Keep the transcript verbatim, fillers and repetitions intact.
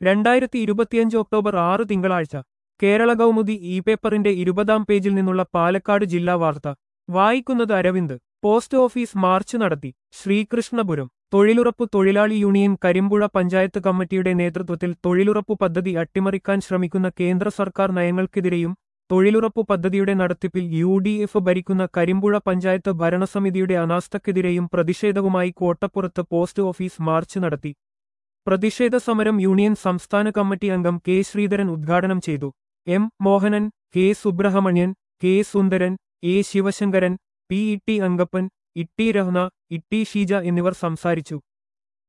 രണ്ടായിരത്തി ഇരുപത്തിയഞ്ച് ഒക്ടോബർ ആറ് തിങ്കളാഴ്ച കേരള കൗമുദി ഇ പേപ്പറിന്റെ ഇരുപതാം പേജിൽ നിന്നുള്ള പാലക്കാട് ജില്ലാ വാർത്ത വായിക്കുന്നത് അരവിന്ദ്. പോസ്റ്റ് ഓഫീസ് മാർച്ച് നടത്തി ശ്രീകൃഷ്ണപുരം. തൊഴിലുറപ്പ് തൊഴിലാളി യൂണിയൻ കരിമ്പുഴ പഞ്ചായത്ത് കമ്മിറ്റിയുടെ നേതൃത്വത്തിൽ തൊഴിലുറപ്പു പദ്ധതി അട്ടിമറിക്കാൻ ശ്രമിക്കുന്ന കേന്ദ്ര സർക്കാർ നയങ്ങൾക്കെതിരെയും തൊഴിലുറപ്പു പദ്ധതിയുടെ നടത്തിപ്പിൽ യു ഡി എഫ് ഭരിക്കുന്ന കരിമ്പുഴ പഞ്ചായത്ത് ഭരണസമിതിയുടെ അനാസ്ഥക്കെതിരെയും പ്രതിഷേധവുമായി കോട്ടപ്പുറത്ത് പോസ്റ്റ് ഓഫീസ് മാർച്ച് നടത്തി. പ്രതിഷേധ സമരം യൂണിയൻ സംസ്ഥാന കമ്മിറ്റി അംഗം കെ ശ്രീധരൻ ഉദ്ഘാടനം ചെയ്തു. M Mohanan, K Subramanian, K Sundaran, A Sivasankaran, P E T Ankappan, Itty Rahna, Itty Sheeja എന്നിവർ സംസാരിച്ചു.